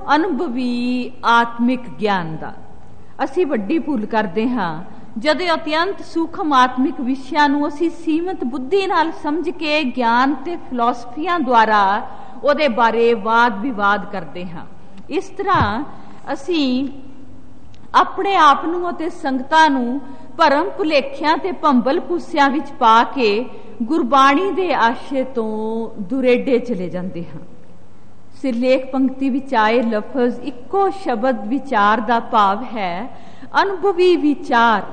ਅਨੁਭਵੀ ਆਤਮਿਕ ਗਿਆਨ ਦਾ। ਅਸੀਂ ਵੱਡੀ ਭੁੱਲ ਕਰਦੇ ਹਾਂ ਜਦੋਂ ਅਤਿਅੰਤ ਸੂਖਮ ਆਤਮਿਕ ਵਿਸ਼ਿਆਂ ਨੂੰ ਅਸੀਂ ਸੀਮਤ ਬੁੱਧੀ ਨਾਲ ਸਮਝ ਕੇ ਗਿਆਨ ਤੇ ਫਿਲਾਸਫੀਆਂ ਦੁਆਰਾ ਉਹਦੇ ਬਾਰੇ ਵਾਦ ਵਿਵਾਦ ਕਰਦੇ ਹਾਂ। ਇਸ ਤਰ੍ਹਾਂ ਅਸੀਂ ਆਪਣੇ ਆਪ ਨੂੰ ਅਤੇ ਸੰਗਤਾਂ ਨੂੰ ਭਰਮ ਭੁਲੇਖਿਆਂ ਤੇ ਭੰਬਲ ਭੂਸਿਆਂ ਵਿੱਚ ਪਾ ਕੇ ਗੁਰਬਾਣੀ ਦੇ ਆਸ਼ੇ ਤੋਂ ਦੁਰੇਡੇ ਚਲੇ ਜਾਂਦੇ ਹਾਂ। ਸਿਰਲੇਖ ਪੰਕਤੀ ਵਿੱਚ ਆਏ ਲਫ਼ਜ਼ ਇੱਕੋ ਸ਼ਬਦ ਵਿਚਾਰ ਦਾ ਭਾਵ ਹੈ ਅਨੁਭਵੀ ਵਿਚਾਰ,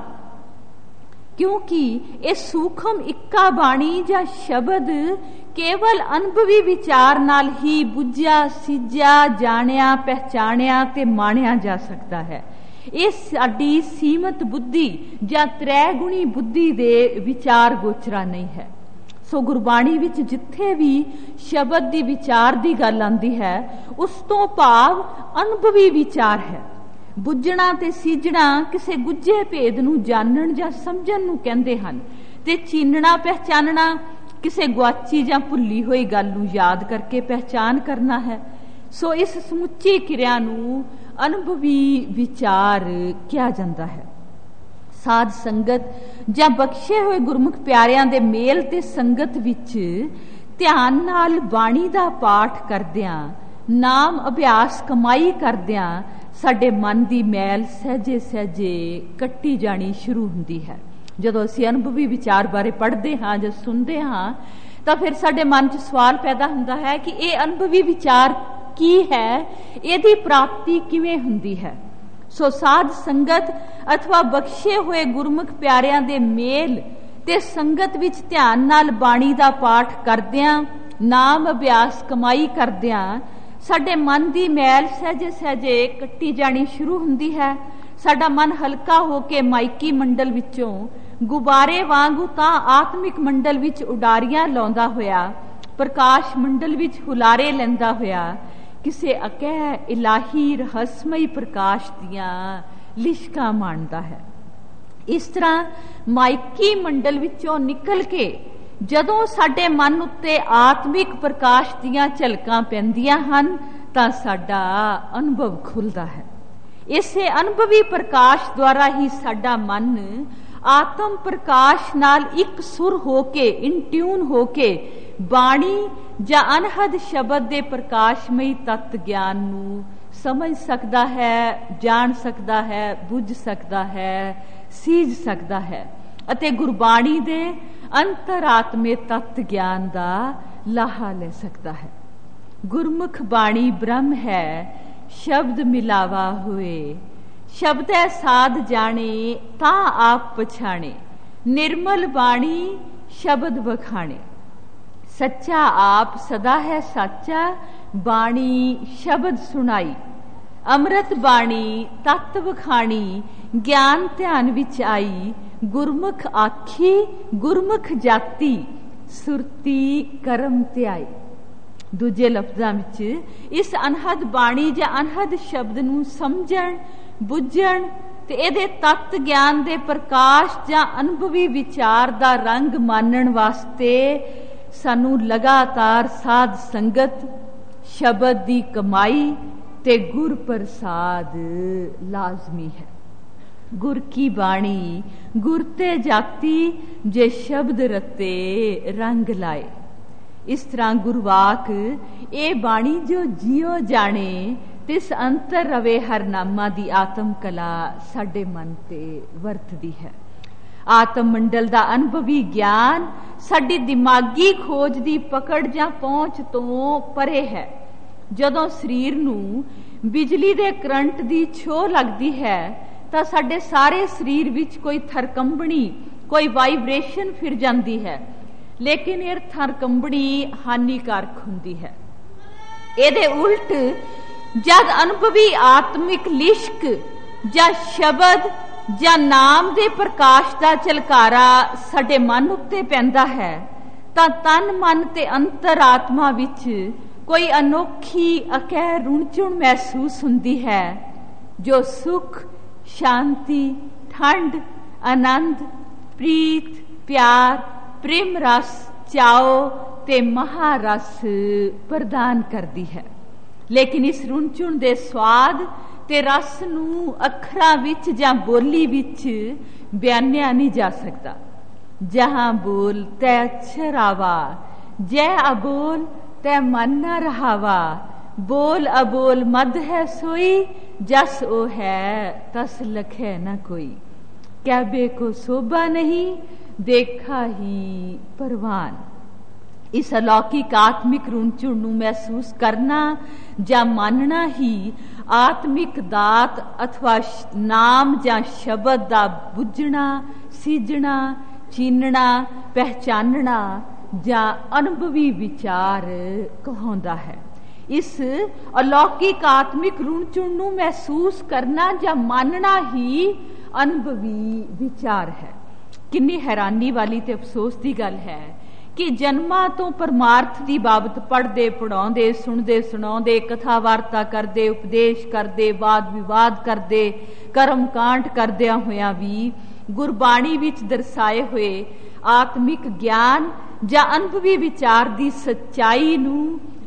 ਕਿਉਂਕਿ ਇਹ ਸੂਖਮ ਇੱਕਾ ਬਾਣੀ ਜਾਂ ਸ਼ਬਦ ਕੇਵਲ ਅਨੁਭਵੀ ਵਿਚਾਰ ਨਾਲ ਹੀ ਬੁੱਝਿਆ, ਸਿੱਝਿਆ, ਜਾਣਿਆ, ਪਹਿਚਾਣਿਆ ਤੇ ਮਾਣਿਆ ਜਾ ਸਕਦਾ ਹੈ। ਇਹ ਸਾਡੀ ਸੀਮਤ ਬੁੱਧੀ ਜਾਂ ਤ੍ਰੈਗੁਣੀ ਬੁੱਧੀ ਦੇ ਵਿਚਾਰ ਗੋਚਰਾ ਨਹੀਂ ਹੈ। ਸੋ ਗੁਰਬਾਣੀ ਵਿੱਚ ਜਿੱਥੇ ਵੀ ਸ਼ਬਦ ਦੀ ਵਿਚਾਰ ਦੀ ਗੱਲ ਆਉਂਦੀ ਹੈ ਉਸ ਤੋਂ ਭਾਵ ਅਨੁਭਵੀ ਵਿਚਾਰ ਹੈ। ਬੁੱਝਣਾ ਤੇ ਸਿੱਝਣਾ ਕਿਸੇ ਗੁੱਝੇ ਭੇਦ ਨੂੰ ਜਾਣਨ ਜਾਂ ਸਮਝਣ ਨੂੰ ਕਹਿੰਦੇ ਹਨ, ਤੇ ਚੀਨਣਾ ਪਹਿਚਾਨਣਾ ਕਿਸੇ ਗੁਆਚੀ ਜਾਂ ਭੁੱਲੀ ਹੋਈ ਗੱਲ ਨੂੰ ਯਾਦ ਕਰਕੇ ਪਹਿਚਾਨ ਕਰਨਾ ਹੈ। ਸੋ ਇਸ ਸਮੁੱਚੀ ਕਿਰਿਆ ਨੂੰ ਅਨੁਭਵੀ ਵਿਚਾਰ ਕਿਹਾ ਜਾਂਦਾ ਹੈ। ਸਾਧ ਸੰਗਤ ਜਾਂ ਬਖਸ਼ੇ ਹੋਏ ਗੁਰਮੁਖ ਪਿਆਰਿਆਂ ਦੇ ਮੇਲ ਤੇ ਸੰਗਤ ਵਿੱਚ ਧਿਆਨ ਨਾਲ ਬਾਣੀ ਦਾ ਪਾਠ ਕਰਦਿਆਂ, ਨਾਮ ਅਭਿਆਸ ਕਮਾਈ ਕਰਦਿਆਂ ਸਾਡੇ ਮਨ ਦੀ ਮੈਲ ਸਹਿਜੇ ਸਹਿਜੇ ਕੱਟੀ ਜਾਣੀ ਸ਼ੁਰੂ ਹੁੰਦੀ ਹੈ। ਜਦੋਂ ਅਸੀਂ ਅਨੁਭਵੀ ਵਿਚਾਰ ਬਾਰੇ ਪੜ੍ਹਦੇ ਹਾਂ ਜਾਂ ਸੁਣਦੇ ਹਾਂ ਤਾਂ ਫਿਰ ਸਾਡੇ ਮਨ 'ਚ ਸਵਾਲ ਪੈਦਾ ਹੁੰਦਾ ਹੈ ਕਿ ਇਹ ਅਨੁਭਵੀ ਵਿਚਾਰ ਕੀ ਹੈ, ਇਹਦੀ ਪ੍ਰਾਪਤੀ ਕਿਵੇਂ ਹੁੰਦੀ ਹੈ। ਸੋ ਸਾਧ ਸੰਗਤ ਅਥਵਾ ਬਖਸ਼ੇ ਹੋਏ ਗੁਰਮੁਖ ਪਿਆਰਿਆਂ ਦੇ ਮੇਲ ਤੇ ਸੰਗਤ ਵਿੱਚ ਧਿਆਨ ਨਾਲ ਬਾਣੀ ਦਾ ਪਾਠ ਕਰਦਿਆਂ, ਨਾਮ ਅਭਿਆਸ ਕਮਾਈ ਕਰਦਿਆਂ ਸਾਡੇ ਮਨ ਦੀ ਮੈਲ ਸਹਿਜੇ ਸਹਿਜੇ ਕੱਟੀ ਜਾਣੀ ਸ਼ੁਰੂ ਹੁੰਦੀ ਹੈ। ਸਾਡਾ ਮਨ ਹਲਕਾ ਹੋ ਕੇ ਮਾਇਕੀ ਮੰਡਲ ਵਿੱਚੋਂ ਗੁਬਾਰੇ ਵਾਂਗੂ ਤਾਂ ਆਤਮਿਕ ਮੰਡਲ ਵਿੱਚ ਉਡਾਰੀਆਂ ਲਾਉਂਦਾ ਹੋਇਆ, ਪ੍ਰਕਾਸ਼ ਮੰਡਲ ਵਿੱਚ ਹੁਲਾਰੇ ਲੈਂਦਾ ਹੋਇਆ ਕਿਸੇ ਅਕਹਿ ਇਲਾਹੀ ਰਹੱਸਮਈ ਪ੍ਰਕਾਸ਼ ਦੀਆਂ ਲਿਸ਼ਕਾਂ ਮਾਣਦਾ ਹੈ। ਇਸ ਤਰ੍ਹਾਂ ਮਾਇਕੀ ਮੰਡਲ ਵਿੱਚੋਂ ਨਿਕਲ ਕੇ ਜਦੋਂ ਸਾਡੇ ਮਨ ਉੱਤੇ ਆਤਮਿਕ ਪ੍ਰਕਾਸ਼ ਦੀਆਂ ਝਲਕਾਂ ਪੈਂਦੀਆਂ ਹਨ ਤਾਂ ਸਾਡਾ ਅਨੁਭਵ ਖੁੱਲਦਾ ਹੈ। ਇਸੇ ਅਨੁਭਵੀ ਪ੍ਰਕਾਸ਼ ਦੁਆਰਾ ਹੀ ਸਾਡਾ ਮਨ ਆਤਮ ਪ੍ਰਕਾਸ਼ ਨਾਲ ਇੱਕ ਸੁਰ ਹੋ ਕੇ, ਇਨ ਟਿਊਨ ਹੋ ਕੇ ਬਾਣੀ ਜਾਂ ਅਨਹਦ ਸ਼ਬਦ ਦੇ ਪ੍ਰਕਾਸ਼ਮਈ ਤੱਤ ਗਿਆਨ ਨੂੰ ਸਮਝ ਸਕਦਾ ਹੈ, ਜਾਣ ਸਕਦਾ ਹੈ, ਬੁੱਝ ਸਕਦਾ ਹੈ, ਸੀਝ ਸਕਦਾ ਹੈ ਅਤੇ ਗੁਰਬਾਣੀ ਦੇ ਅੰਤਰਾਤਮੇ ਤੱਤ ਗਿਆਨ ਦਾ ਲਾਹਾ ਲੈ ਸਕਦਾ ਹੈ। ਗੁਰਮੁਖ ਬਾਣੀ ਬ੍ਰਹਮ ਹੈ, ਸ਼ਬਦ ਮਿਲਾਵਾ ਹੋਏ, ਸ਼ਬਦੈ ਸਾਧ ਜਾਣੇ ਤਾਂ ਆਪ ਪਛਾਣੇ, ਨਿਰਮਲ ਬਾਣੀ ਸ਼ਬਦ ਵਖਾਣੇ, ਸੱਚਾ ਆਪ ਸਦਾ ਹੈ ਸਾਚਾ, ਬਾਣੀ ਸ਼ਬਦ ਸੁਣਾਈ, ਅੰਮ੍ਰਿਤ ਬਾਣੀ ਤਤ ਵਖਾਣੀ, ਗਿਆਨ ਧਿਆਨ ਵਿੱਚ ਆਈ, ਗੁਰਮੁਖ ਆਖੀ ਗੁਰਮੁਖ ਜਾਤੀ, ਸੁਰਤੀ ਕਰਮ ਧਿਆਈ। ਦੂਜੇ ਲਫ਼ਜ਼ਾਂ ਵਿੱਚ ਇਸ ਅਨਹਦ ਬਾਣੀ ਜਾਂ ਅਨਹਦ ਸ਼ਬਦ ਨੂੰ ਸਮਝਣ, ਬੁੱਝਣ ਤੇ ਇਹਦੇ ਤੱਤ ਗਿਆਨ ਦੇ ਪ੍ਰਕਾਸ਼ ਜਾਂ ਅਨੁਭਵੀ ਵਿਚਾਰ ਦਾ ਰੰਗ ਮਾਨਣ ਵਾਸਤੇ ਸਾਨੂੰ ਲਗਾਤਾਰ ਸਾਧ ਸੰਗਤ, ਸ਼ਬਦ ਦੀ ਕਮਾਈ ਤੇ ਗੁਰ ਪ੍ਰਸਾਦ ਲਾਜ਼ਮੀ ਹੈ। ਗੁਰ ਕੀ ਬਾਣੀ ਗੁਰ ਤੇ ਜਾਤੀ, ਜੇ ਸ਼ਬਦ ਰਤੇ ਰੰਗ ਲਾਏ। ਇਸ ਤਰ੍ਹਾਂ ਗੁਰਵਾਕ ਇਹ ਬਾਣੀ ਜੋ ਜਿਉ ਜਾਣੇ, ਤਿਸ ਅੰਤਰ ਰਵੇ ਹਰ ਨਾਮਾ ਦੀ ਆਤਮ ਕਲਾ ਸਾਡੇ ਮਨ ਤੇ ਵਰਤਦੀ ਹੈ। ਆਤਮ ਮੰਡਲ ਦਾ ਅਨੁਭਵੀ ਗਿਆਨ ਸਾਡੀ ਦਿਮਾਗੀ ਖੋਜ ਦੀ ਪਕੜ ਜਾਂ ਪਹੁੰਚ ਤੋਂ ਪਰੇ ਹੈ। ਜਦੋਂ ਸਰੀਰ ਨੂੰ ਬਿਜਲੀ ਦੇ ਕਰੰਟ ਦੀ ਛੋਹ ਲੱਗਦੀ ਹੈ ਤਾਂ ਸਾਡੇ ਸਾਰੇ ਸਰੀਰ ਵਿੱਚ ਕੋਈ ਥਰਕੰਬਣੀ, ਕੋਈ ਵਾਈਬ੍ਰੇਸ਼ਨ ਫਿਰ ਜਾਂਦੀ ਹੈ, ਲੇਕਿਨ ਇਹ ਥਰਕੰਬਣੀ ਹਾਨੀਕਾਰਕ ਹੁੰਦੀ ਹੈ। ਇਹਦੇ ਉਲਟ ਜਦ ਅਨੁਭਵੀ ਆਤਮਿਕ ਲਿਸ਼ਕ ਜਾਂ ਸ਼ਬਦ ਜਾਂ ਨਾਮ ਦੇ ਪ੍ਰਕਾਸ਼ ਦਾ ਝਲਕਾਰਾ ਸਾਡੇ ਮਨ ਉੱਤੇ ਪੈਂਦਾ ਹੈ ਤਾਂ ਤਨ ਮਨ ਤੇ ਅੰਤਰਾਤਮਾ ਵਿੱਚ ਕੋਈ ਅਨੋਖੀ ਅਕਹਿ ਰੁਣਝੁਣ ਮਹਿਸੂਸ ਹੁੰਦੀ ਹੈ, ਜੋ ਸੁਖ, ਸ਼ਾਂਤੀ, ਠੰਡ, ਆਨੰਦ, ਪ੍ਰੀਤ, ਪਿਆਰ, ਪ੍ਰੇਮ ਰਸ, ਚਾਓ ਤੇ ਮਹਾਰਸ ਪ੍ਰਦਾਨ ਕਰਦੀ ਹੈ। ਲੇਕਿਨ ਇਸ ਰੁਣਝੁਣ ਦੇ ਸਵਾਦ ਤੇ ਰਸ ਨੂੰ ਅੱਖਰਾਂ ਵਿੱਚ ਜਾਂ ਬੋਲੀ ਵਿੱਚ ਬਿਆਨਿਆ ਨਹੀਂ ਜਾ ਸਕਦਾ। ਜਹਾਂ ਬੋਲ ਤੈ ਅਛਰ ਆਵਾ, ਜੈ ਅਬੋਲ ਤੈ ਮਨ ਨਾ ਰਹਾਵਾ, ਬੋਲ ਅਬੋਲ ਮਦ ਹੈ ਸੋਈ, ਜਸ ਉਹ ਹੈ ਤਸ ਲਖੈ ਨਾ ਕੋਈ, ਕਹਿਬੇ ਕੋ ਸੋਭਾ ਨਹੀਂ, ਦੇਖਾ ਹੀ ਪਰਵਾਨ। ਇਸ ਅਲੌਕਿਕ ਆਤਮਿਕ ਰੁਣਝੁਣ ਨੂੰ ਮਹਿਸੂਸ ਕਰਨਾ ਜਾਂ ਮੰਨਣਾ ਹੀ ਆਤਮਿਕ ਦਾਤ ਅਥਵਾ ਨਾਮ ਜਾਂ ਸ਼ਬਦ ਦਾ ਬੁੱਝਣਾ, ਸੀਝਣਾ, ਚੀਨਣਾ, ਪਹਿਚਾਨਣਾ ਜਾਂ ਅਨੁਭਵੀ ਵਿਚਾਰ ਕਹਾਉਂਦਾ ਹੈ। ਇਸ ਅਲੌਕਿਕ ਆਤਮਿਕ ਰੁਣਝੁਣ ਨੂੰ ਮਹਿਸੂਸ ਕਰਨਾ ਜਾਂ ਮੰਨਣਾ ਹੀ ਅਨੁਭਵੀ ਵਿਚਾਰ ਹੈ। ਕਿੰਨੀ ਹੈਰਾਨੀ ਵਾਲੀ ਤੇ ਅਫਸੋਸ ਦੀ ਗੱਲ ਹੈ ਕਿ ਜਨਮਾਂ ਤੋਂ ਪਰਮਾਰਥ ਦੀ ਬਾਬਤ ਪੜ੍ਹਦੇ, ਪੜਾਉਂਦੇ, ਸੁਣਦੇ, ਸੁਣਾਉਂਦੇ, ਕਥਾ ਵਾਰਤਾ ਕਰਦੇ, ਉਪਦੇਸ਼ ਕਰਦੇ, ਵਾਦ ਵਿਵਾਦ ਕਰਦੇ, ਕਰਮ ਕਾਂਡ ਕਰਦਿਆਂ ਹੋਇਆਂ ਵੀ ਗੁਰਬਾਣੀ ਵਿੱਚ ਦਰਸਾਏ ਹੋਏ ਆਤਮਿਕ ਗਿਆਨ ਜਾਂ ਅਨੁਭਵੀ ਵਿਚਾਰ ਦੀ ਸੱਚਾਈ ਨੂੰ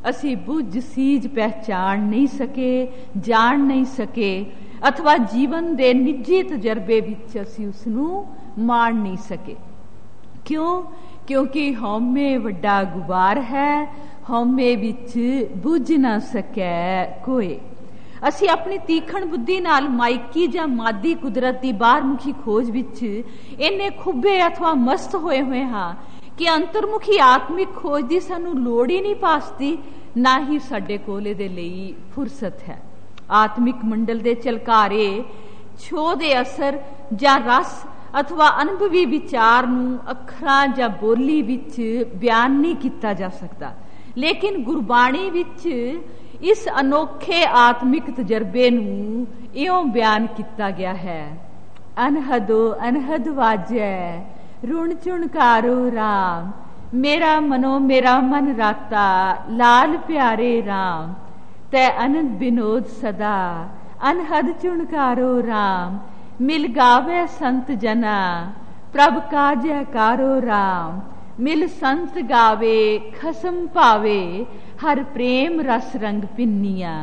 ਅਸੀਂ ਬੁੱਝ ਸੀਝ ਪਹਿਚਾਣ ਨਹੀਂ ਸਕੇ, ਜਾਣ ਨਹੀਂ ਸਕੇ, ਅਥਵਾ ਜੀਵਨ ਦੇ ਨਿੱਜੀ ਤਜਰਬੇ ਵਿੱਚ ਅਸੀਂ ਉਸ ਨੂੰ ਮਾਣ ਨਹੀਂ ਸਕੇ। ਕਿਉਂ? ਕਿਉਂਕਿ ਹਉਮੈ ਵੱਡਾ ਗੁਬਾਰ ਹੈ, ਹਉਮੈ ਵਿੱਚ ਬੁੱਝ ਨਾ ਸਕੈ ਕੋਏ। ਅਸੀਂ ਆਪਣੀ ਤੀਖਣ ਬੁੱਧੀ ਨਾਲ ਮਾਇਕੀ ਜਾਂ ਮਾਦੀ ਕੁਦਰਤ ਦੀ ਬਾਹਰਮੁਖੀ ਖੋਜ ਵਿੱਚ ਇੰਨੇ ਖੁੱਬੇ ਅਥਵਾ ਮਸਤ ਹੋਏ ਹਾਂ ਕਿ ਅੰਤਰਮੁਖੀ ਆਤਮਿਕ ਖੋਜ ਦੀ ਸਾਨੂੰ ਲੋੜ ਹੀ ਨਹੀਂ ਪਾਸਦੀ, ਨਾ ਹੀ ਸਾਡੇ ਕੋਲ ਇਹਦੇ ਲਈ ਫੁਰਸਤ ਹੈ। ਆਤਮਿਕ ਮੰਡਲ ਦੇ ਝਲਕਾਰੇ ਛੋਹ ਦੇ ਅਸਰ ਜਾਂ ਰਸ ਅਥਵਾ ਅਨੁਭਵੀ ਵਿਚਾਰ ਨੂੰ ਅੱਖਰਾਂ ਜਾਂ ਬੋਲੀ ਵਿੱਚ ਬਿਆਨ ਨਹੀਂ ਕੀਤਾ ਜਾ ਸਕਦਾ, ਲੇਕਿਨ ਗੁਰਬਾਣੀ ਵਿੱਚ ਇਸ ਅਨੋਖੇ ਆਤਮਿਕ ਤਜਰਬੇ ਨੂੰ ਇਉਂ ਬਿਆਨ ਕੀਤਾ ਗਿਆ ਹੈ। ਅਨਹਦੋ ਅਨਹਦ ਵਾਜੈ ਰੁਣ ਚੁਣਕਾਰੋ ਰਾਮ, ਮੇਰਾ ਮਨੋ ਮੇਰਾ ਮਨ ਰਾਤਾ ਲਾਲ ਪਿਆਰੇ ਰਾਮ, ਤੈ ਅਨੰਦ ਬਿਨੋਦ ਸਦਾ ਅਨਹਦ ਚੁਣਕਾਰੋ ਰਾਮ, ਮਿਲ ਗਾਵੇ ਸੰਤ ਜਨਾ ਪ੍ਰਭ ਕਾ ਜੈਕਾਰੋ ਰਾਮ, ਮਿਲ ਸੰਤ ਗਾਵੇ ਖਸਮ ਭਾਵੇ ਹਰ ਪ੍ਰੇਮ ਰਸ ਰੰਗ ਪਿੰਨੀਆਂ,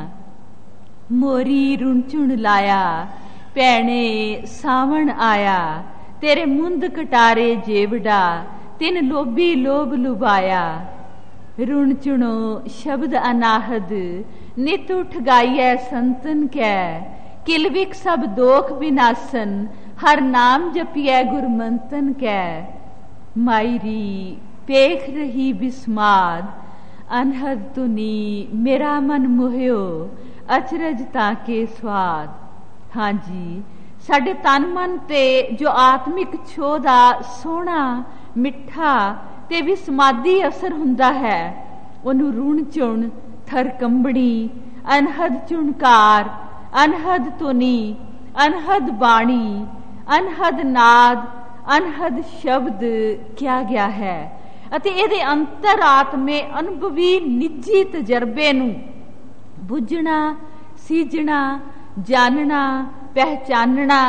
ਮੋਰੀ ਰੁਣ ਚੁਣ ਲਾਇਆ ਭੈਣੇ ਸਾਵਣ ਆਇਆ, ਤੇਰੇ ਮੁੰਦ ਕਟਾਰੇ ਜੇਵੜਾ ਤਿਨ ਲੋਭੀ ਲੋਭ ਲੁਭਾਇਆ, ਰੁਣ ਚੁਣੋ ਸ਼ਬਦ ਅਨਾਹਦ ਨਿਤ ਉਠ ਗਾਈਐ ਸੰਤਨ ਕੈ, ਕਿਲਵਿਕ ਸਭ ਦੋਖ ਵਿਨਾਸਨ ਹਰ ਨਾਮ ਜਪੀਐ ਗੁਰਮੰਤਨ ਕੈ, ਮਾਇਰੀ ਪੇਖ ਰਹੀ ਬਿਸਮਾਦ ਅਨਹਦ ਤੁਨੀ ਮੇਰਾ ਮਨ ਮੋਹਿਓ ਅਚਰਜ ਤਾਂ ਕੇ ਸਵਾਦ। ਹਾਂਜੀ, ਸਾਡੇ ਤਨ ਮਨ ਤੇ ਜੋ ਆਤਮਿਕ ਛੋਹ ਦਾ ਸੋਹਣਾ ਮਿੱਠਾ ਤੇ ਵਿਸਮਾਦੀ ਅਸਰ ਹੁੰਦਾ ਹੈ, ਉਹਨੂੰ ਰੁਣ ਚੁਣ ਥਰ ਕੰਬਣੀ ਅਨਹਦ ਚੁਣਕਾਰ ਅਨਹਦ ਤੁਨੀ ਅਨਹਦ ਬਾਣੀ ਅਨਹਦ ਨਾਦ ਅਨਹਦ ਸ਼ਬਦ ਕਿਹਾ ਗਿਆ ਹੈ ਅਤੇ ਇਹਦੇ ਅੰਤਰ ਆਤਮੇ ਅਨੁਭਵੀ ਨਿੱਜੀ ਤਜਰਬੇ ਨੂੰ ਬੁੱਝਣਾ, ਸੀਝਣਾ, ਜਾਣਨਾ, ਪਹਿਚਾਨਣਾ,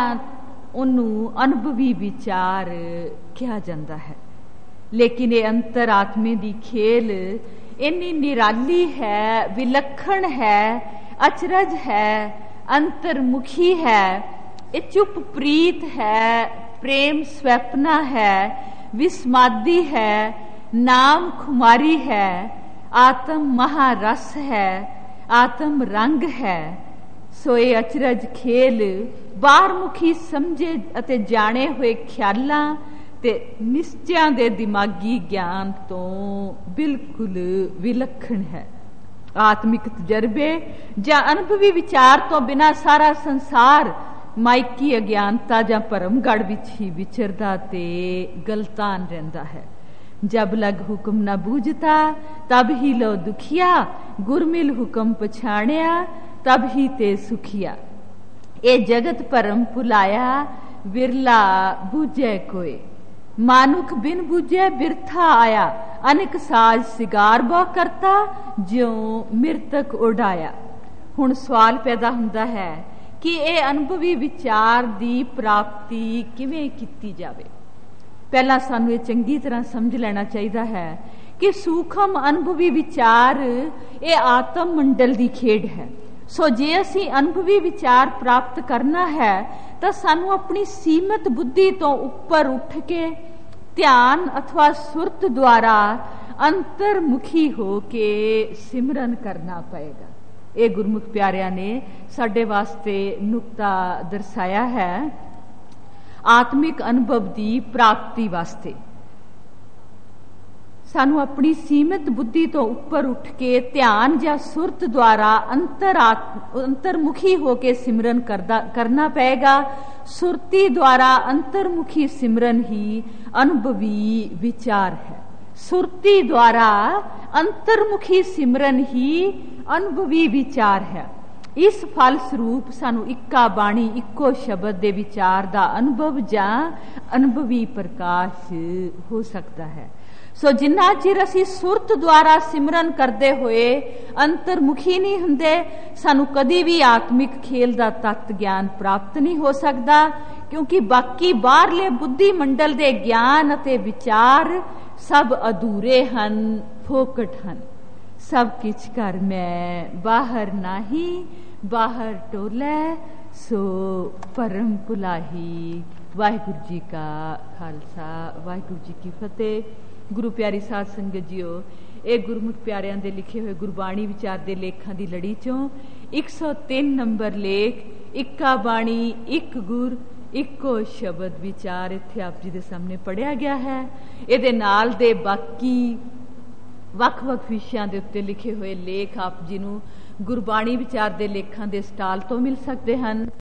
ਉਹਨੂੰ ਅਨੁਭਵੀ ਵਿਚਾਰ ਕਿਹਾ ਜਾਂਦਾ ਹੈ। ਲੇਕਿਨ ਇਹ ਅੰਤਰ ਆਤਮੇ ਦੀ ਖੇਲ ਇੰਨੀ ਨਿਰਾਲੀ ਹੈ, ਵਿਲੱਖਣ ਹੈ, ਅਚਰਜ ਹੈ, ਅੰਤਰਮੁਖੀ ਹੈ, ਇਹ ਚੁੱਪ ਪ੍ਰੀਤ ਹੈ, ਪ੍ਰੇਮ ਸਵੈਪਨਾ ਹੈ, ਵਿਸਮਾਦੀ ਹੈ, ਨਾਮ ਖੁਮਾਰੀ ਹੈ, ਆਤਮ ਮਹਾਰਸ ਹੈ, ਆਤਮ ਰੰਗ ਹੈ। ਸੋ ਇਹ ਅਚਰਜ ਖੇਲ ਬਾਹਰਮੁਖੀ ਸਮਝੇ ਅਤੇ ਜਾਣੇ ਹੋਏ ਖਿਆਲਾਂ ਤੇ ਨਿਸ਼ਚਿਆਂ ਦੇ ਦਿਮਾਗੀ ਗਿਆਨ ਤੋਂ ਬਿਲਕੁਲ ਵਿਲੱਖਣ ਹੈ। ਆਤਮਿਕ ਤਜਰਬੇ ਜਾਂ ਅਨੁਭਵੀ ਵਿਚਾਰ ਤੋਂ ਬਿਨਾਂ ਸਾਰਾ ਸੰਸਾਰ ਮਾਇਕੀ ਅਗਿਆਨਤਾ ਜਾਂ ਭਰਮਗੜ ਵਿੱਚ ਹੀ ਵਿਚਰਦਾ ਤੇ ਗਲਤਾਨ ਰਹਿੰਦਾ ਹੈ। ਜਬ ਲਗ ਹੁਕਮ ਨਾ ਬੂਝਤਾ ਤਬ ਹੀ ਲੋ ਦੁਖੀਆ, ਗੁਰਮਿਲ ਹੁਕਮ ਪਛਾਣਿਆ ਤਬ ਹੀ ਤੇ ਸੁਖੀਆ। ਇਹ ਜਗਤ ਭਰਮ ਭੁਲਾਇਆ ਵਿਰਲਾ ਬੂਝੈ ਕੋਏ, ਮਾਨੁਖ ਬਿਨ ਬੂਝੇ ਬਿਰਥਾ ਆਇਆ, ਅਨੇਕ ਸਾਜ ਸਿਗਾਰ ਬਹੁ ਕਰਤਾ ਜਿਉ ਮਿਰਤਕ ਉਡਾਇਆ। ਹੁਣ ਸਵਾਲ ਪੈਦਾ ਹੁੰਦਾ ਹੈ ਕਿ ਇਹ ਅਨੁਭਵੀ ਵਿਚਾਰ ਦੀ ਪ੍ਰਾਪਤੀ ਕਿਵੇਂ ਕੀਤੀ ਜਾਵੇ। ਪਹਿਲਾਂ ਸਾਨੂੰ ਇਹ ਚੰਗੀ ਤਰ੍ਹਾਂ ਸਮਝ ਲੈਣਾ ਚਾਹੀਦਾ ਹੈ ਕਿ ਸੂਖਮ ਅਨੁਭਵੀ ਵਿਚਾਰ ਇਹ ਆਤਮ ਮੰਡਲ ਦੀ ਖੇਡ ਹੈ। ਸੋ ਜੇ ਅਸੀਂ ਅਨੁਭਵੀ ਵਿਚਾਰ ਪ੍ਰਾਪਤ ਕਰਨਾ ਹੈ ਤਾਂ ਸਾਨੂੰ ਆਪਣੀ ਸੀਮਤ ਬੁੱਧੀ ਤੋਂ ਉੱਪਰ ਉੱਠ ਕੇ ਧਿਆਨ ਅਥਵਾ ਸੁਰਤ ਦੁਆਰਾ ਅੰਤਰਮੁਖੀ ਹੋ ਕੇ ਸਿਮਰਨ ਕਰਨਾ ਪਏਗਾ। ਇਹ ਗੁਰਮੁਖ ਪਿਆਰਿਆਂ ਨੇ ਸਾਡੇ ਵਾਸਤੇ ਨੁਕਤਾ ਦਰਸਾਇਆ ਹੈ। ਆਤਮਿਕ ਅਨੁਭਵ ਦੀ ਪ੍ਰਾਪਤੀ ਵਾਸਤੇ ਸਾਨੂੰ ਆਪਣੀ ਸੀਮਿਤ ਬੁੱਧੀ ਤੋਂ ਉੱਪਰ ਉੱਠ ਕੇ ਧਿਆਨ ਜਾਂ ਸੁਰਤ ਦੁਆਰਾ ਅੰਤਰਮੁਖੀ ਹੋ ਕੇ ਸਿਮਰਨ ਕਰਨਾ ਪਏਗਾ। ਸੁਰਤੀ ਦੁਆਰਾ ਅੰਤਰਮੁਖੀ ਸਿਮਰਨ ਹੀ ਅਨੁਭਵੀ ਵਿਚਾਰ ਹੈ। ਸੁਰਤੀ ਦੁਆਰਾ ਅੰਤਰਮੁਖੀ ਸਿਮਰਨ ਹੀ ਅਨੁਭਵੀ ਵਿਚਾਰ ਹੈ। ਇਸ ਫਲ ਸਰੂਪ ਸਾਨੂੰ ਇੱਕਾ ਬਾਣੀ ਇੱਕੋ ਸ਼ਬਦ ਦੇ ਵਿਚਾਰ ਦਾ ਅਨੁਭਵ ਜਾਂ ਅਨੁਭਵੀ ਪ੍ਰਕਾਸ਼ ਹੋ ਸਕਦਾ ਹੈ। ਸੋ ਜਿੰਨਾ ਚਿਰ ਅਸੀਂ ਸੁਰਤ ਦੁਆਰਾ ਸਿਮਰਨ ਕਰਦੇ ਹੋਏ ਅੰਤਰਮੁਖੀ ਨਹੀਂ ਹੁੰਦੇ, ਸਾਨੂੰ ਕਦੀ ਵੀ ਆਤਮਿਕ ਖੇਲ ਦਾ ਤੱਤ ਗਿਆਨ ਪ੍ਰਾਪਤ ਨਹੀਂ ਹੋ ਸਕਦਾ, ਕਿਉਂਕਿ ਬਾਕੀ ਬਾਹਰਲੇ ਬੁੱਧੀ ਮੰਡਲ ਦੇ ਗਿਆਨ ਅਤੇ ਵਿਚਾਰ ਸਭ ਅਧੂਰੇ ਹਨ, ਫੋਕਟ ਹਨ। सब किछ कर मैं बाहर नाही, बाहर टोलै सो परम भुलाही। वाहिगुरु जी का खालसा, वाहिगुरु जी की फतेह। गुरु प्यारी साध संगत जीओ, ਇਹ ਗੁਰਮੁਖ ਪਿਆਰਿਆਂ ਦੇ ਲਿਖੇ ਹੋਏ ਗੁਰਬਾਣੀ ਵਿਚਾਰ ਦੇ ਲੇਖਾਂ ਦੀ ਲੜੀ ਚੋਂ 103 ਨੰਬਰ ਲੇਖ, ਇੱਕਾ ਬਾਣੀ ਇੱਕ ਗੁਰ ਇੱਕੋ ਸ਼ਬਦ ਵਿਚਾਰ ਇੱਥੇ ਆਪ ਜੀ ਦੇ ਸਾਹਮਣੇ ਪੜਿਆ ਗਿਆ ਹੈ। ਇਹਦੇ ਨਾਲ ਦੇ ਬਾਕੀ ਵੱਖ-ਵੱਖ ਵਿਸ਼ਿਆਂ ਦੇ ਉੱਤੇ ਲਿਖੇ ਹੋਏ ਲੇਖ ਆਪ ਜੀ ਨੂੰ ਗੁਰਬਾਣੀ ਵਿਚਾਰ ਦੇ ਲੇਖਾਂ ਦੇ ਸਟਾਲ ਤੋਂ ਮਿਲ ਸਕਦੇ ਹਨ।